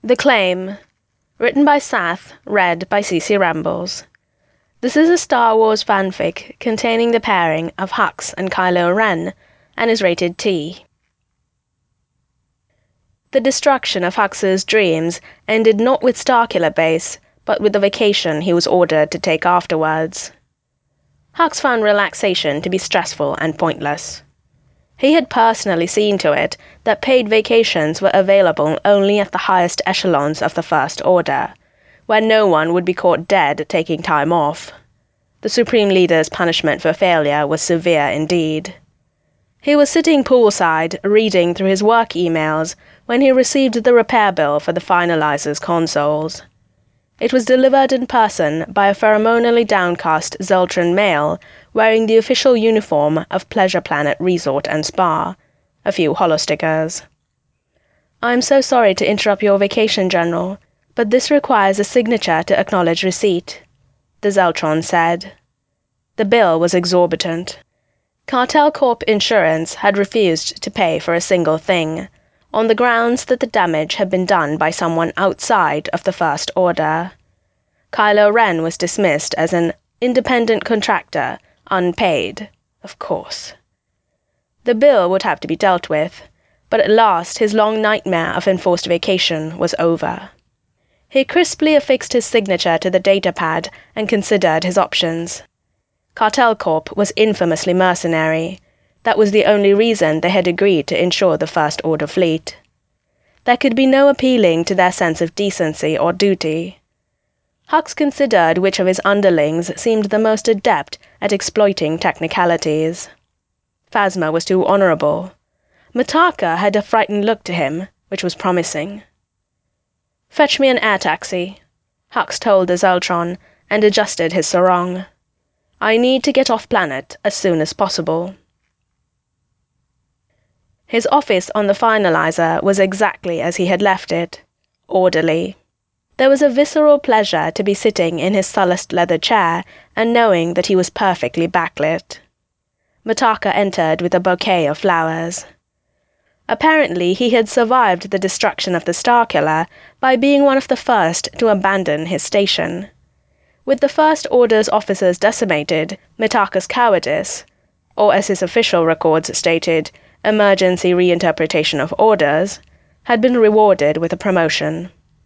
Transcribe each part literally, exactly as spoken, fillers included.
The Claim. Written by Sath, read by C C Rambles. This is a Star Wars fanfic containing the pairing of Hux and Kylo Ren, and is rated T. The destruction of Hux's dreams ended not with Starkiller Base, but with the vacation he was ordered to take afterwards. Hux found relaxation to be stressful and pointless. He had personally seen to it that paid vacations were available only at the highest echelons of the First Order, where no one would be caught dead taking time off. The Supreme Leader's punishment for failure was severe indeed. He was sitting poolside, reading through his work emails, when he received the repair bill for the Finalizer's consoles. It was delivered in person by a ceremonially downcast Zeltron male wearing the official uniform of Pleasure Planet Resort and Spa, a few holostickers. "I'm so sorry to interrupt your vacation, General, but this requires a signature to acknowledge receipt," the Zeltron said. The bill was exorbitant. Cartel Corp Insurance had refused to pay for a single thing, on the grounds that the damage had been done by someone outside of the First Order. Kylo Ren was dismissed as an independent contractor, unpaid, of course. The bill would have to be dealt with, but at last his long nightmare of enforced vacation was over. He crisply affixed his signature to the datapad and considered his options. Cartel Corp was infamously mercenary. That was the only reason they had agreed to insure the First Order fleet. There could be no appealing to their sense of decency or duty. Hux considered which of his underlings seemed the most adept at exploiting technicalities. Phasma was too honorable. Motaka had a frightened look to him, which was promising. "Fetch me an air taxi," Hux told the Zeltron, and adjusted his sarong. "I need to get off planet as soon as possible." His office on the Finalizer was exactly as he had left it, orderly. There was a visceral pleasure to be sitting in his Sullust leather chair and knowing that he was perfectly backlit. Motaka entered with a bouquet of flowers. Apparently he had survived the destruction of the Starkiller by being one of the first to abandon his station. With the First Order's officers decimated, Mitaka's cowardice, or as his official records stated, emergency reinterpretation of orders, had been rewarded with a promotion.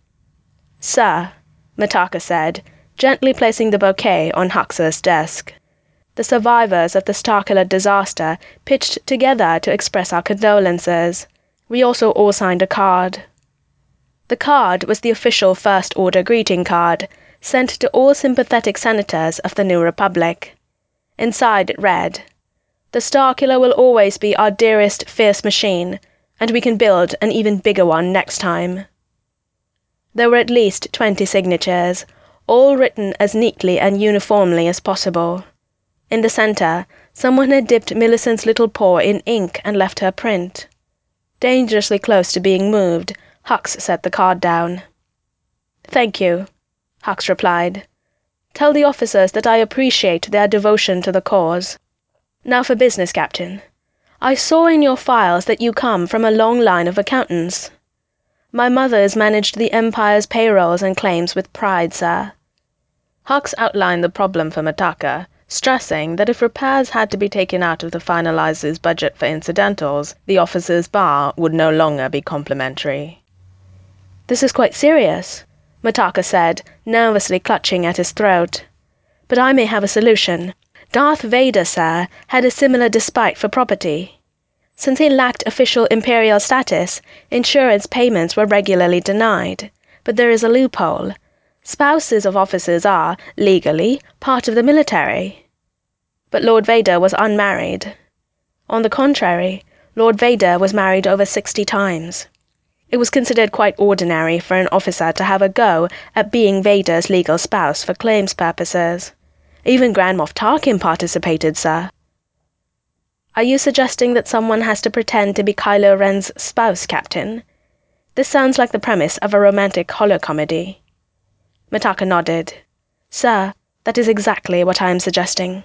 "Sir," Motaka said, gently placing the bouquet on Hux's desk. "The survivors of the Starkiller disaster pitched together to express our condolences. We also all signed a card." The card was the official First Order greeting card, sent to all sympathetic senators of the New Republic. Inside it read, "The Starkiller will always be our dearest fierce machine, and we can build an even bigger one next time." There were at least twenty signatures, all written as neatly and uniformly as possible. In the center, someone had dipped Millicent's little paw in ink and left her print. Dangerously close to being moved, Hux set the card down. "Thank you," Hux replied. "Tell the officers that I appreciate their devotion to the cause. Now for business, Captain. I saw in your files that you come from a long line of accountants. My mother's managed the Empire's payrolls and claims with pride, sir." Hux outlined the problem for Motaka, stressing that if repairs had to be taken out of the Finalizer's budget for incidentals, the officer's bar would no longer be complimentary. "This is quite serious," Motaka said, nervously clutching at his throat. "But I may have a solution. Darth Vader, sir, had a similar despite for property. Since he lacked official Imperial status, insurance payments were regularly denied. But there is a loophole. Spouses of officers are, legally, part of the military. But Lord Vader was unmarried. On the contrary, Lord Vader was married over sixty times. It was considered quite ordinary for an officer to have a go at being Vader's legal spouse for claims purposes. Even Grand Moff Tarkin participated, sir." "Are you suggesting that someone has to pretend to be Kylo Ren's spouse, Captain? This sounds like the premise of a romantic holocomedy." Motaka nodded. "Sir, that is exactly what I am suggesting."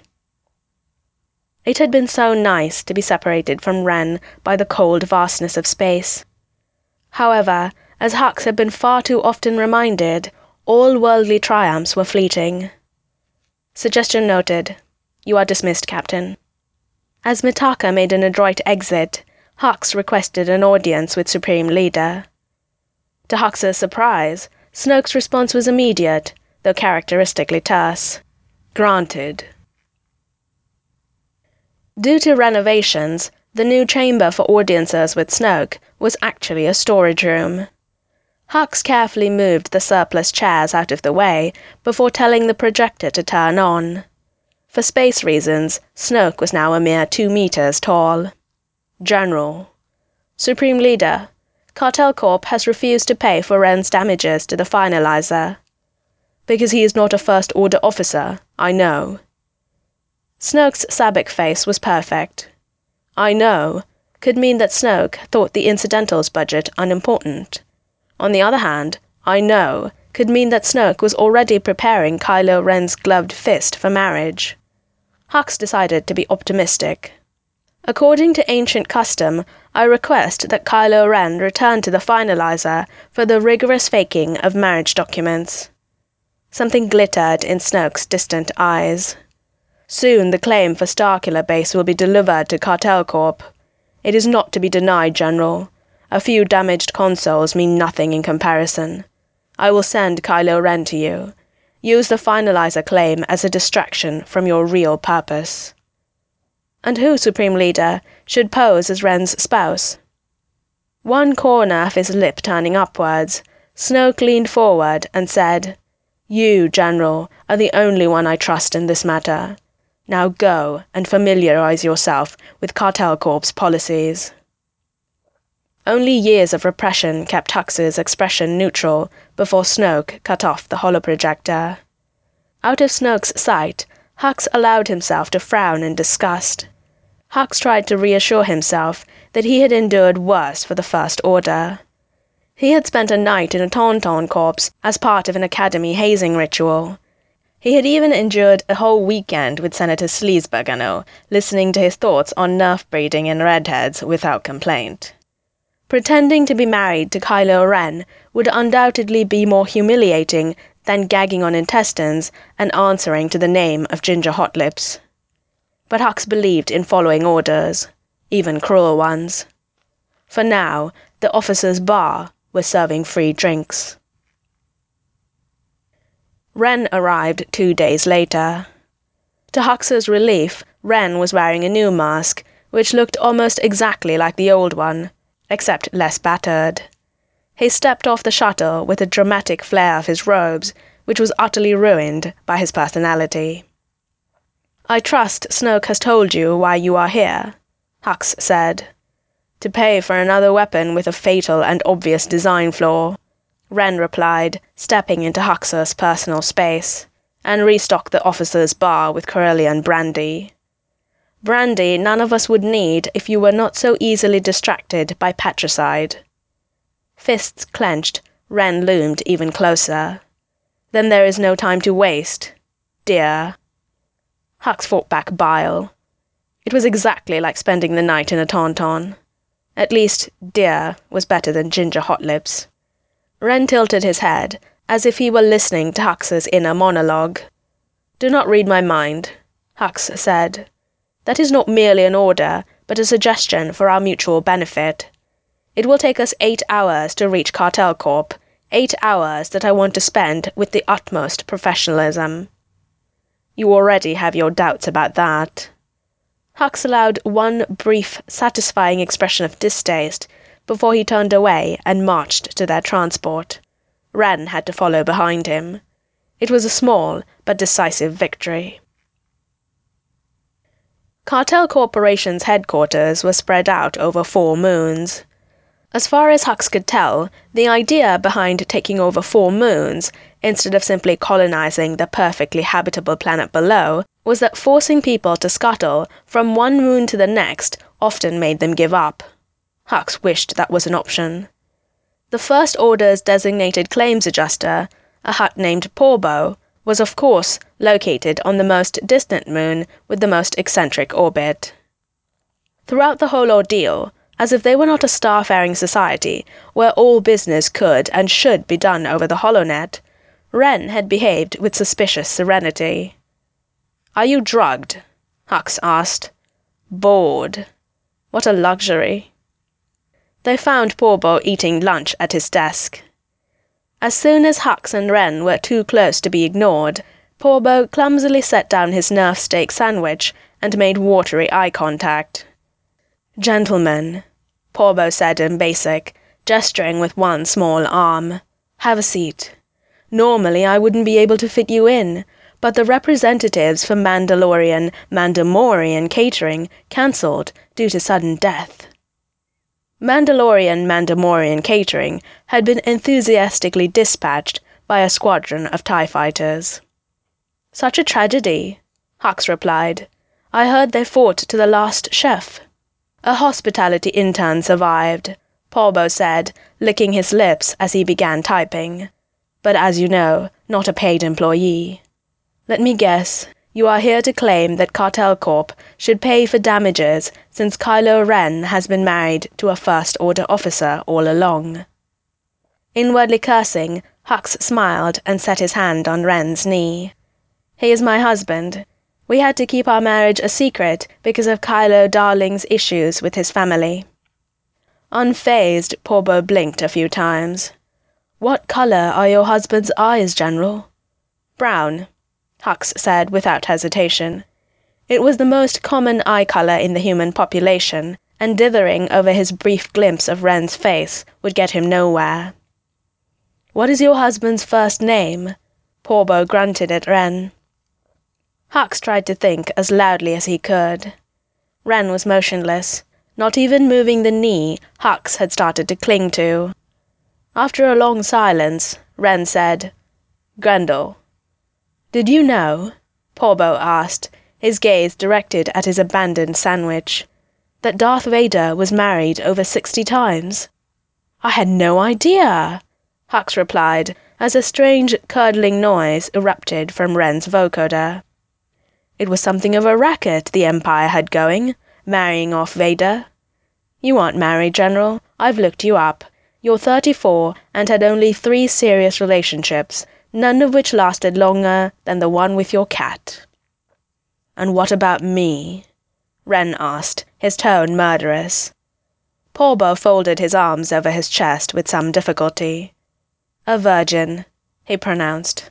It had been so nice to be separated from Ren by the cold vastness of space. However, as Hux had been far too often reminded, all worldly triumphs were fleeting. Suggestion noted. You are dismissed, Captain. As Mitaka made an adroit exit, Hux requested an audience with Supreme Leader. To Hux's surprise, Snoke's response was immediate, though characteristically terse. Granted. Due to renovations, the new chamber for audiences with Snoke was actually a storage room. Hux carefully moved the surplus chairs out of the way before telling the projector to turn on. For space reasons, Snoke was now a mere two meters tall. General. Supreme Leader, Cartel Corp has refused to pay for Ren's damages to the finalizer. Because he is not a First Order officer, I know. Snoke's Sabak face was perfect. I know could mean that Snoke thought the incidentals budget unimportant. On the other hand, I know could mean that Snoke was already preparing Kylo Ren's gloved fist for marriage. Hux decided to be optimistic. According to ancient custom, I request that Kylo Ren return to the finalizer for the rigorous faking of marriage documents. Something glittered in Snoke's distant eyes. Soon the claim for Starkiller Base will be delivered to Cartel Corp. It is not to be denied, General. A few damaged consoles mean nothing in comparison. I will send Kylo Ren to you. Use the finalizer claim as a distraction from your real purpose. And who, Supreme Leader, should pose as Ren's spouse? One corner of his lip turning upwards, Snoke leaned forward and said, You, General, are the only one I trust in this matter. Now go and familiarize yourself with Cartel Corp's policies. Only years of repression kept Hux's expression neutral before Snoke cut off the holoprojector. Out of Snoke's sight, Hux allowed himself to frown in disgust. Hux tried to reassure himself that he had endured worse for the First Order. He had spent a night in a Tauntaun corps as part of an academy hazing ritual. He had even endured a whole weekend with Senator Sleesbergano, listening to his thoughts on nerf breeding in redheads without complaint. Pretending to be married to Kylo Ren would undoubtedly be more humiliating than gagging on intestines and answering to the name of Ginger Hotlips. But Hux believed in following orders, even cruel ones. For now, the officer's bar was serving free drinks. Ren arrived two days later. To Hux's relief, Ren was wearing a new mask, which looked almost exactly like the old one, except less battered. He stepped off the shuttle with a dramatic flare of his robes, which was utterly ruined by his personality. I trust Snoke has told you why you are here, Hux said. To pay for another weapon with a fatal and obvious design flaw, Ren replied, stepping into Hux's personal space, and restock the officer's bar with Corellian brandy. Brandy none of us would need if you were not so easily distracted by patricide. Fists clenched, Ren loomed even closer. Then there is no time to waste, dear. Hux fought back bile. It was exactly like spending the night in a Tauntaun. At least, dear was better than Ginger Hotlips. Ren tilted his head, as if he were listening to Hux's inner monologue. Do not read my mind, Hux said. That is not merely an order, but a suggestion for our mutual benefit. It will take us eight hours to reach Cartel Corp, eight hours that I want to spend with the utmost professionalism. You already have your doubts about that. Hux allowed one brief, satisfying expression of distaste before he turned away and marched to their transport. Ren had to follow behind him. It was a small but decisive victory. Cartel Corporation's headquarters was spread out over four moons. As far as Hux could tell, the idea behind taking over four moons, instead of simply colonizing the perfectly habitable planet below, was that forcing people to scuttle from one moon to the next often made them give up. Hux wished that was an option. The First Order's designated claims adjuster, a hut named Porbo, was of course located on the most distant moon with the most eccentric orbit. Throughout the whole ordeal, as if they were not a starfaring society where all business could and should be done over the HoloNet, Wren had behaved with suspicious serenity. "Are you drugged?" Hux asked. "Bored. What a luxury." They found Porbo eating lunch at his desk. As soon as Hux and Wren were too close to be ignored, Porbo clumsily set down his nerf steak sandwich and made watery eye contact. "Gentlemen," Porbo said in Basic, gesturing with one small arm, "have a seat. Normally I wouldn't be able to fit you in, but the representatives from Mandalorian Mandamorian Catering cancelled due to sudden death." Mandalorian Mandamorian Catering had been enthusiastically dispatched by a squadron of TIE fighters. "Such a tragedy," Hux replied. "I heard they fought to the last chef." "A hospitality intern survived," Porbo said, licking his lips as he began typing. "But as you know, not a paid employee. Let me guess, you are here to claim that Cartel Corp should pay for damages since Kylo Ren has been married to a First Order officer all along." Inwardly cursing, Hux smiled and set his hand on Ren's knee. "He is my husband. We had to keep our marriage a secret because of Kylo Darling's issues with his family." Unfazed, Porbo blinked a few times. "What color are your husband's eyes, General?" "Brown," Hux said without hesitation. It was the most common eye color in the human population, and dithering over his brief glimpse of Ren's face would get him nowhere. "What is your husband's first name?" Porbo grunted at Ren. Hux tried to think as loudly as he could. Ren was motionless, not even moving the knee Hux had started to cling to. After a long silence, Ren said, "Grendel." "Did you know," Porbo asked, his gaze directed at his abandoned sandwich, "that Darth Vader was married over sixty times?" "I had no idea," Hux replied, as a strange curdling noise erupted from Ren's vocoder. "It was something of a racket the Empire had going, marrying off Vader. You aren't married, General. I've looked you up. You're thirty-four and had only three serious relationships, none of which lasted longer than the one with your cat." "And what about me?" Ren asked, his tone murderous. Porbo folded his arms over his chest with some difficulty. "A virgin," he pronounced.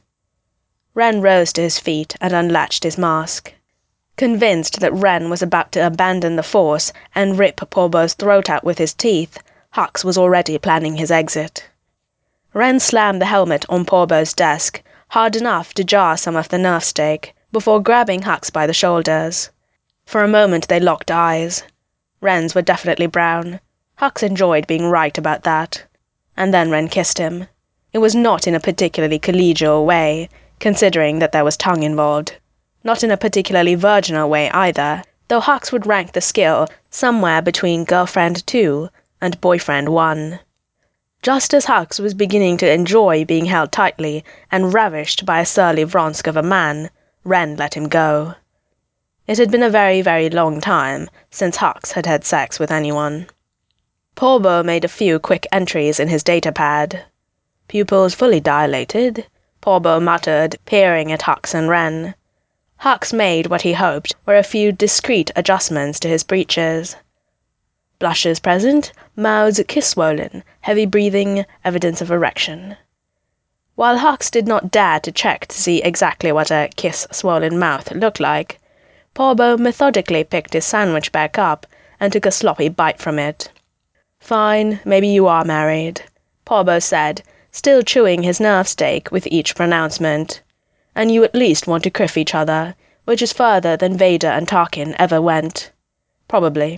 Ren rose to his feet and unlatched his mask. Convinced that Ren was about to abandon the Force and rip Porbo's throat out with his teeth, Hux was already planning his exit. Ren slammed the helmet on Porbo's desk, hard enough to jar some of the nerf steak, before grabbing Hux by the shoulders. For a moment they locked eyes. Ren's were definitely brown. Hux enjoyed being right about that. And then Ren kissed him. It was not in a particularly collegial way, considering that there was tongue involved. Not in a particularly virginal way either, though Hux would rank the skill somewhere between girlfriend two and boyfriend one. Just as Hux was beginning to enjoy being held tightly and ravished by a surly Vronsk of a man, Ren let him go. It had been a very, very long time since Hux had had sex with anyone. Porbo made a few quick entries in his datapad. "Pupils fully dilated," Porbo muttered, peering at Hux and Ren. Hux made what he hoped were a few discreet adjustments to his breeches. "Blushes present, mouths kiss-swollen, heavy breathing, evidence of erection." While Hux did not dare to check to see exactly what a kiss-swollen mouth looked like, Porbo methodically picked his sandwich back up and took a sloppy bite from it. "Fine, maybe you are married," Porbo said, still chewing his nerf steak with each pronouncement. "And you at least want to criff each other, which is further than Vader and Tarkin ever went. Probably.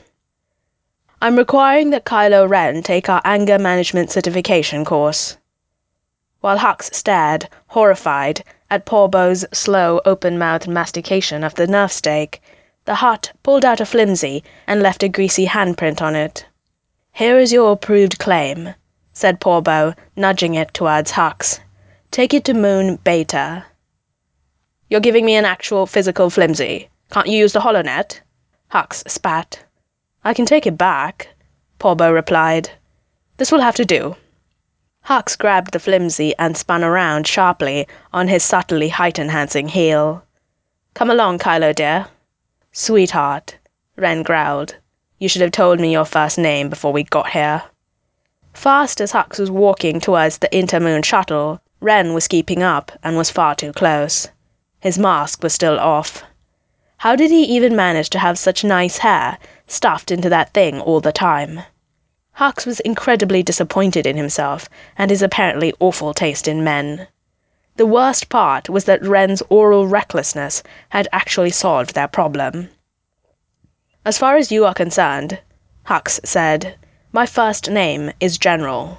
I'm requiring that Kylo Ren take our anger management certification course." While Hux stared, horrified, at Porbo's slow, open-mouthed mastication of the nerf steak, the Hutt pulled out a flimsy and left a greasy handprint on it. "Here is your approved claim," said Porbo, nudging it towards Hux. "Take it to Moon Beta." "You're giving me an actual physical flimsy. Can't you use the HoloNet?" Hux spat. "I can take it back," Porbo replied. This will have to do. Hux grabbed the flimsy and spun around sharply on his subtly height-enhancing heel. Come along, Kylo dear. Sweetheart, Ren growled. You should have told me your first name before we got here. Fast as Hux was walking towards the Intermoon shuttle, Ren was keeping up and was far too close. His mask was still off. How did he even manage to have such nice hair stuffed into that thing all the time? Hux was incredibly disappointed in himself and his apparently awful taste in men. The worst part was that Ren's oral recklessness had actually solved their problem. As far as you are concerned, Hux said, my first name is General.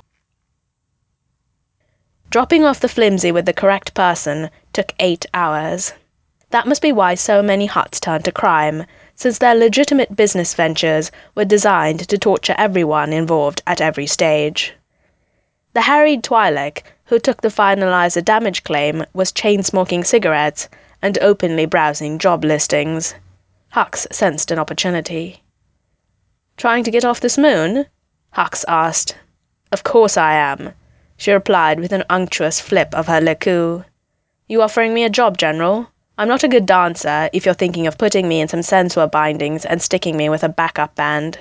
Dropping off the flimsy with the correct person took eight hours. That must be why so many Hutts turned to crime, since their legitimate business ventures were designed to torture everyone involved at every stage. The harried Twi'lek who took the finalizer damage claim was chain-smoking cigarettes and openly browsing job listings. Hux sensed an opportunity. Trying to get off this moon? Hux asked. Of course I am, she replied with an unctuous flip of her leku. You offering me a job, General? I'm not a good dancer if you're thinking of putting me in some sensor bindings and sticking me with a backup band.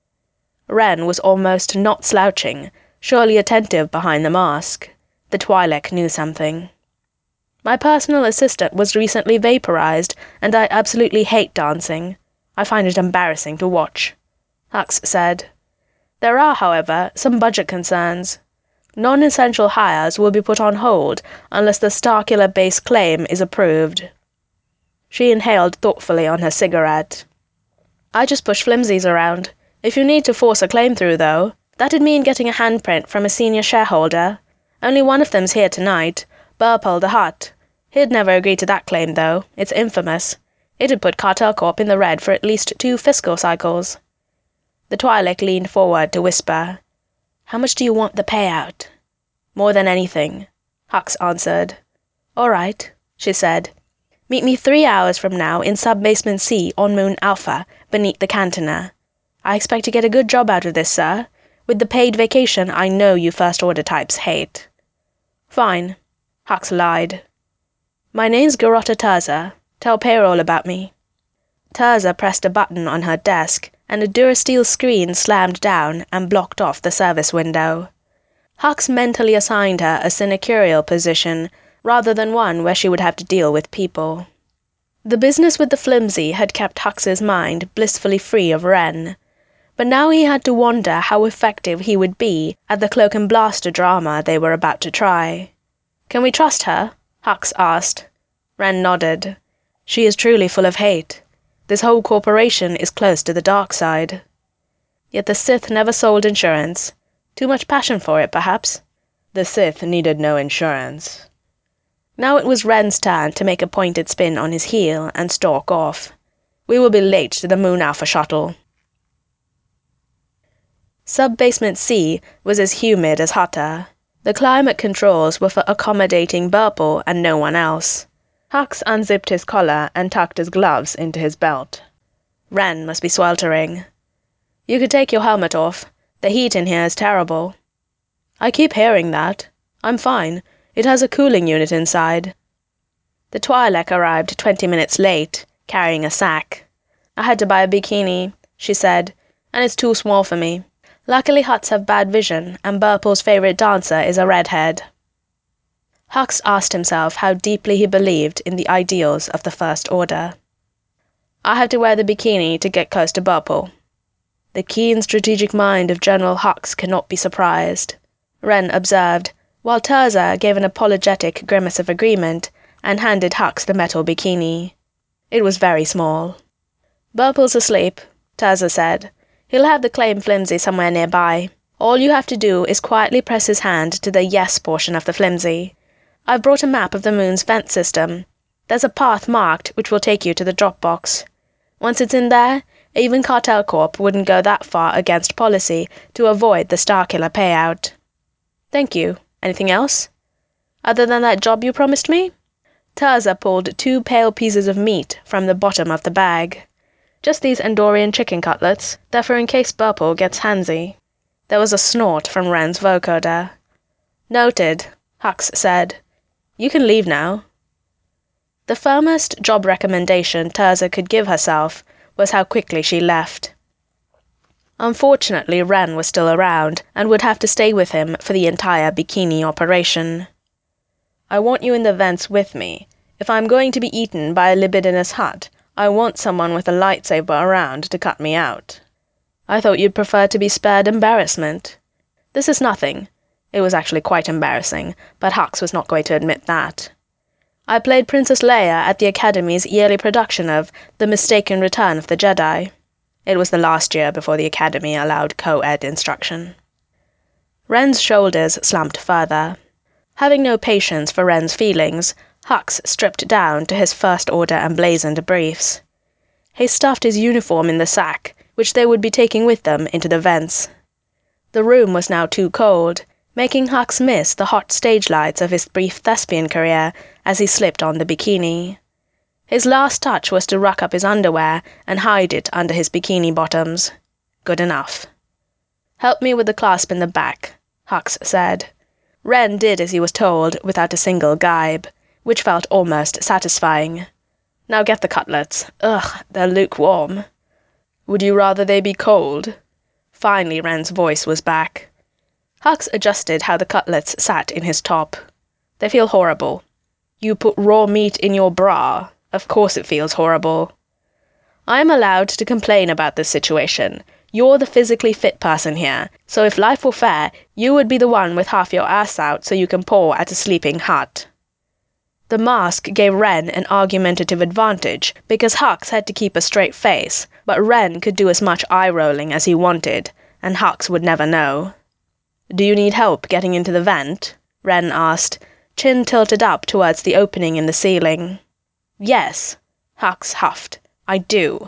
Ren was almost not slouching, surely attentive behind the mask. The Twi'lek knew something. My personal assistant was recently vaporized, and I absolutely hate dancing. I find it embarrassing to watch, Hux said. There are, however, some budget concerns. Non-essential hires will be put on hold unless the Starkiller base claim is approved. She inhaled thoughtfully on her cigarette. I just push flimsies around. If you need to force a claim through, though, that'd mean getting a handprint from a senior shareholder. Only one of them's here tonight, Burple the Hutt. He'd never agree to that claim, though. It's infamous. It'd put Cartel Corp in the red for at least two fiscal cycles. The Twi'lek leaned forward to whisper. How much do you want the payout? More than anything, Hux answered. All right, she said. Meet me three hours from now in Sub-Basement C on Moon Alpha, beneath the Cantina. I expect to get a good job out of this, sir. With the paid vacation I know you first-order types hate. Fine, Hux lied. My name's Garrotta Terza. Tell payroll about me. Terza pressed a button on her desk, and a Durasteel screen slammed down and blocked off the service window. Hux mentally assigned her a sinecurial position, rather than one where she would have to deal with people. The business with the flimsy had kept Hux's mind blissfully free of Ren, but now he had to wonder how effective he would be at the cloak and blaster drama they were about to try. Can we trust her? Hux asked. Ren nodded. She is truly full of hate. This whole corporation is close to the dark side. Yet the Sith never sold insurance. Too much passion for it, perhaps? The Sith needed no insurance. Now it was Ren's turn to make a pointed spin on his heel and stalk off. We will be late to the Moon Alpha shuttle. Sub-Basement C was as humid as Hutta. The climate controls were for accommodating Burple and no one else. Hux unzipped his collar and tucked his gloves into his belt. Ren must be sweltering. You could take your helmet off. The heat in here is terrible. I keep hearing that. I'm fine. It has a cooling unit inside. The Twi'lek arrived twenty minutes late, carrying a sack. I had to buy a bikini, she said, and it's too small for me. Luckily Hutts have bad vision, and Burple's favorite dancer is a redhead. Hux asked himself how deeply he believed in the ideals of the First Order. I have to wear the bikini to get close to Burple. The keen strategic mind of General Hux cannot be surprised, Ren observed, while Terza gave an apologetic grimace of agreement and handed Hux the metal bikini. It was very small. Burple's asleep, Terza said. He'll have the claim flimsy somewhere nearby. All you have to do is quietly press his hand to the yes portion of the flimsy. I've brought a map of the moon's vent system. There's a path marked which will take you to the drop box. Once it's in there, even Cartel Corp wouldn't go that far against policy to avoid the Starkiller payout. Thank you. Anything else? Other than that job you promised me? Terza pulled two pale pieces of meat from the bottom of the bag. Just these Andorian chicken cutlets, they're for in case Burple gets handsy. There was a snort from Wren's vocoder. Noted, Hux said. You can leave now. The firmest job recommendation Tirzah could give herself was how quickly she left. Unfortunately, Wren was still around and would have to stay with him for the entire bikini operation. I want you in the vents with me. If I'm going to be eaten by a libidinous hut, I want someone with a lightsaber around to cut me out. I thought you'd prefer to be spared embarrassment. This is nothing. It was actually quite embarrassing, but Hux was not going to admit that. I played Princess Leia at the Academy's yearly production of The Mistaken Return of the Jedi. It was the last year before the Academy allowed co-ed instruction. Wren's shoulders slumped further. Having no patience for Wren's feelings, Hux stripped down to his First Order emblazoned briefs. He stuffed his uniform in the sack, which they would be taking with them into the vents. The room was now too cold, making Hux miss the hot stage lights of his brief thespian career as he slipped on the bikini. His last touch was to ruck up his underwear and hide it under his bikini bottoms. Good enough. Help me with the clasp in the back, Hux said. Wren did as he was told without a single gibe, which felt almost satisfying. Now get the cutlets. Ugh, they're lukewarm. Would you rather they be cold? Finally Wren's voice was back. Hux adjusted how the cutlets sat in his top. They feel horrible. You put raw meat in your bra. Of course it feels horrible. I'm allowed to complain about this situation. You're the physically fit person here, so if life were fair, you would be the one with half your ass out so you can paw at a sleeping hut. The mask gave Wren an argumentative advantage because Hux had to keep a straight face, but Wren could do as much eye-rolling as he wanted, and Hux would never know. Do you need help getting into the vent? Wren asked, chin tilted up towards the opening in the ceiling. Yes, Hux huffed. I do.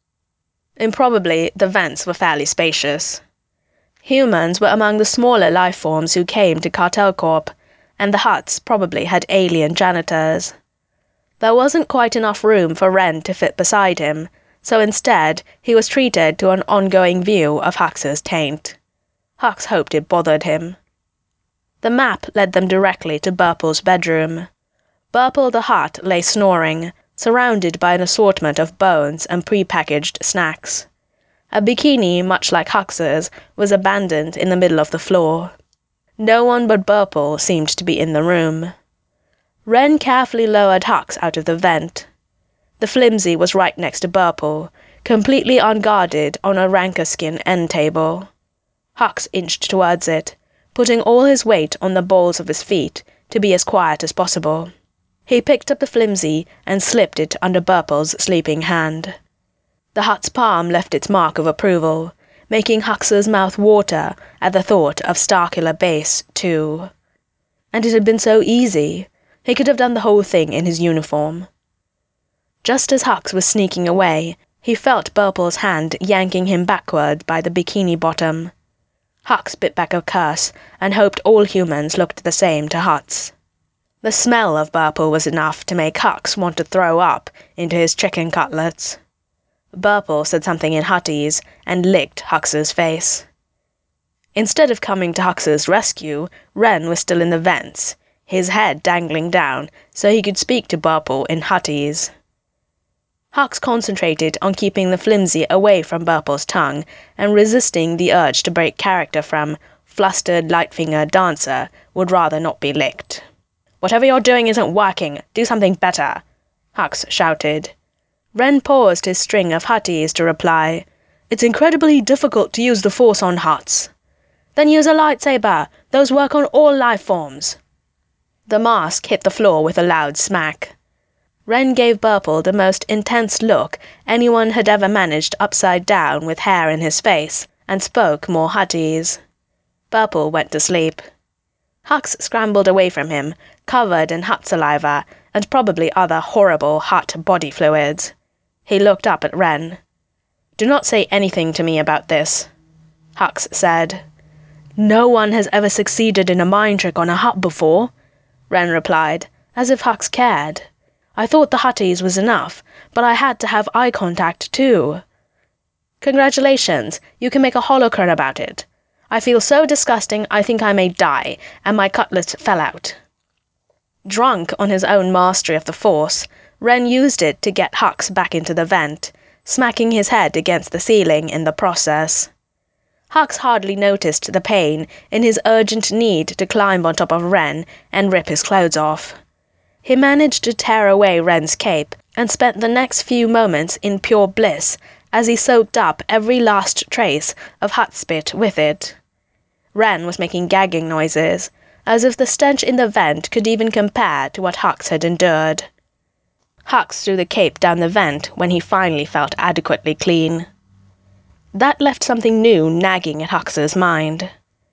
Improbably, the vents were fairly spacious. Humans were among the smaller life forms who came to Cartel Corp, and the huts probably had alien janitors. There wasn't quite enough room for Wren to fit beside him, so instead he was treated to an ongoing view of Hux's taint. Hux hoped it bothered him. The map led them directly to Burple's bedroom. Burple the Hut lay snoring, surrounded by an assortment of bones and pre-packaged snacks. A bikini, much like Hux's, was abandoned in the middle of the floor. No one but Burple seemed to be in the room. Wren carefully lowered Hux out of the vent. The flimsy was right next to Burple, completely unguarded on a rancor-skin end table. Hux inched towards it, putting all his weight on the balls of his feet to be as quiet as possible. He picked up the flimsy and slipped it under Burple's sleeping hand. The hut's palm left its mark of approval, making Hux's mouth water at the thought of Starkiller Base, too. And it had been so easy. He could have done the whole thing in his uniform. Just as Hux was sneaking away, he felt Burple's hand yanking him backward by the bikini bottom. Hux bit back a curse and hoped all humans looked the same to Huts. The smell of Burple was enough to make Hux want to throw up into his chicken cutlets. Burple said something in Huttese and licked Hux's face. Instead of coming to Hux's rescue, Wren was still in the vents, his head dangling down so he could speak to Burple in Huttese. Hux concentrated on keeping the flimsy away from Burple's tongue and resisting the urge to break character from flustered, light-fingered dancer would rather not be licked. "Whatever you're doing isn't working. Do something better," Hux shouted. Wren paused his string of Huttese to reply, "It's incredibly difficult to use the Force on Huts." "Then use a lightsaber. Those work on all life forms." The mask hit the floor with a loud smack. Wren gave Burple the most intense look anyone had ever managed upside down with hair in his face, and spoke more Huttese. Burple went to sleep. Hux scrambled away from him, covered in Hut saliva and probably other horrible Hut body fluids. He looked up at Wren. "Do not say anything to me about this," Hux said. "No one has ever succeeded in a mind trick on a Hut before," Wren replied, as if Hux cared. "I thought the Huttese was enough, but I had to have eye contact too. Congratulations, you can make a holocron about it. I feel so disgusting I think I may die, and my cutlet fell out. Drunk on his own mastery of the Force, Ren used it to get Hux back into the vent, smacking his head against the ceiling in the process. Hux hardly noticed the pain in his urgent need to climb on top of Ren and rip his clothes off. He managed to tear away Ren's cape and spent the next few moments in pure bliss as he soaked up every last trace of hut spit with it. Ren was making gagging noises, as if the stench in the vent could even compare to what Hux had endured. Hux threw the cape down the vent when he finally felt adequately clean. That left something new nagging at Hux's mind.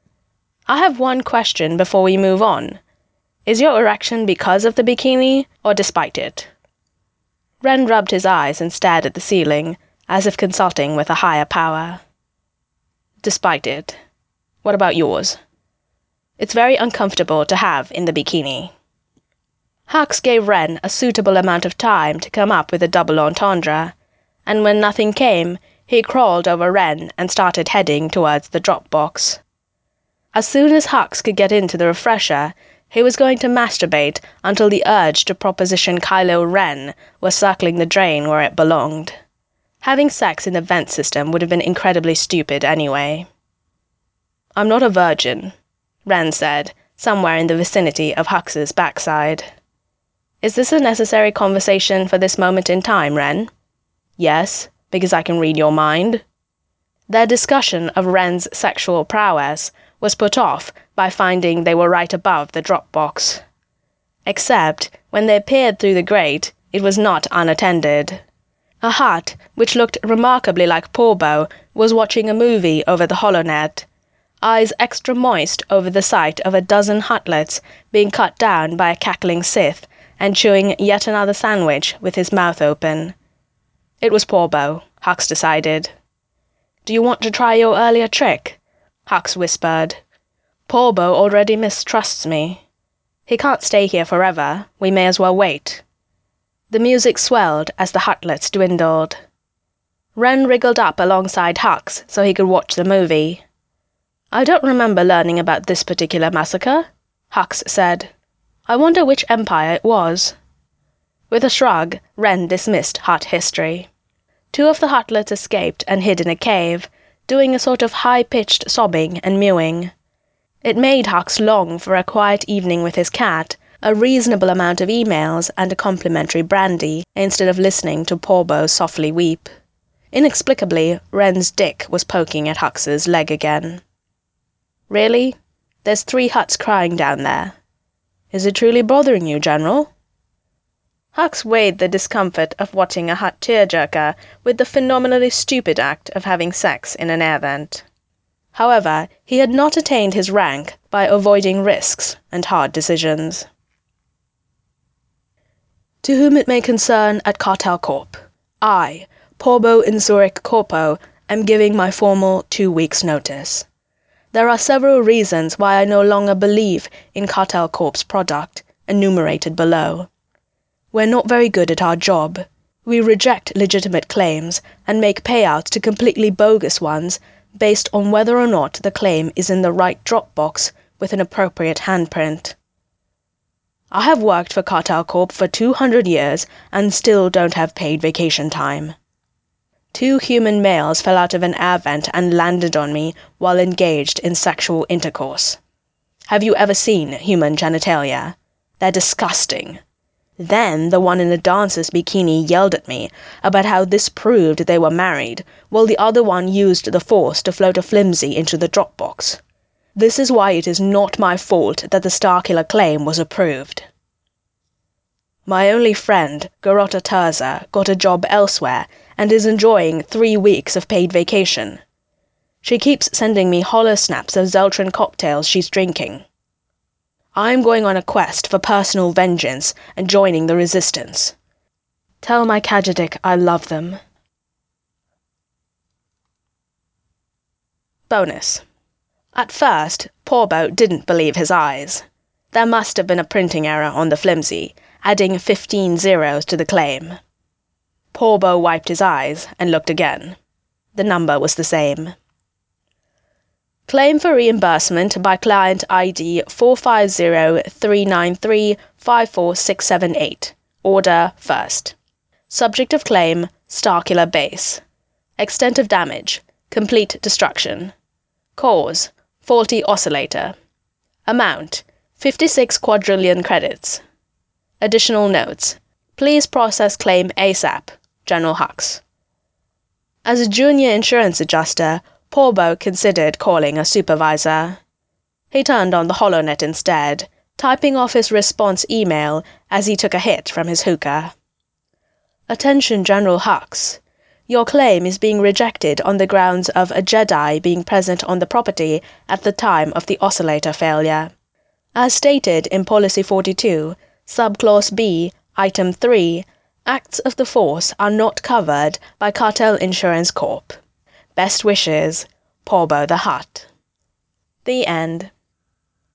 I have one question before we move on. Is your erection because of the bikini, or despite it? Ren rubbed his eyes and stared at the ceiling, as if consulting with a higher power. Despite it. What about yours? It's very uncomfortable to have in the bikini. Hux gave Ren a suitable amount of time to come up with a double entendre, and when nothing came, he crawled over Ren and started heading towards the drop box. As soon as Hux could get into the refresher, he was going to masturbate until the urge to proposition Kylo Ren was circling the drain where it belonged. Having sex in the vent system would have been incredibly stupid anyway. I'm not a virgin, Ren said, somewhere in the vicinity of Hux's backside. Is this a necessary conversation for this moment in time, Ren? Yes, because I can read your mind. Their discussion of Ren's sexual prowess was put off by finding they were right above the drop box. Except, when they peered through the grate, it was not unattended. A hut, which looked remarkably like Porbo, was watching a movie over the holonet, eyes extra moist over the sight of a dozen hutlets being cut down by a cackling Sith and chewing yet another sandwich with his mouth open. It was Porbo, Hux decided. Do you want to try your earlier trick? Hux whispered. Porbo already mistrusts me. He can't stay here forever. We may as well wait. The music swelled as the hutlets dwindled. Ren wriggled up alongside Hux so he could watch the movie. I don't remember learning about this particular massacre, Hux said. I wonder which empire it was. With a shrug, Ren dismissed hut history. Two of the hutlets escaped and hid in a cave, doing a sort of high-pitched sobbing and mewing. It made Hux long for a quiet evening with his cat, a reasonable amount of emails, and a complimentary brandy, instead of listening to Porbo softly weep. Inexplicably, Ren's dick was poking at Hux's leg again. Really? There's three huts crying down there. Is it truly bothering you, General? Hux weighed the discomfort of watching a hut tearjerker with the phenomenally stupid act of having sex in an air vent. However, he had not attained his rank by avoiding risks and hard decisions. To whom it may concern at Cartel Corp, I, Porbo Insuric Corpo, am giving my formal two weeks' notice. There are several reasons why I no longer believe in Cartel Corp's product, enumerated below. We're not very good at our job. We reject legitimate claims and make payouts to completely bogus ones based on whether or not the claim is in the right drop box with an appropriate handprint. I have worked for Cartel Corp for two hundred years and still don't have paid vacation time. Two human males fell out of an air vent and landed on me while engaged in sexual intercourse. Have you ever seen human genitalia? They're disgusting. Then the one in the dancer's bikini yelled at me about how this proved they were married, while the other one used the force to float a flimsy into the drop box. This is why it is not my fault that the Starkiller claim was approved. My only friend, Garota Terza, got a job elsewhere and is enjoying three weeks of paid vacation. She keeps sending me holo snaps of Zeltron cocktails she's drinking. I'm going on a quest for personal vengeance and joining the resistance. Tell my Kajadik I love them. Bonus. At first, Porbo didn't believe his eyes. There must have been a printing error on the flimsy, adding fifteen zeros to the claim. Porbo wiped his eyes and looked again. The number was the same. Claim for reimbursement by client I D four five zero three nine three five four six seven eight. Order first. Subject of claim, Starkiller Base. Extent of damage, complete destruction. Cause, faulty oscillator. Amount, fifty-six quadrillion credits. Additional notes. Please process claim ASAP. General Hux. As a junior insurance adjuster, Porbo considered calling a supervisor. He turned on the HoloNet instead, typing off his response email as he took a hit from his hookah. Attention General Hux. Your claim is being rejected on the grounds of a Jedi being present on the property at the time of the oscillator failure. As stated in Policy forty-two, Subclause B, Item three, acts of the Force are not covered by Cartel Insurance Corp. Best wishes, Porbo the Hutt. The end.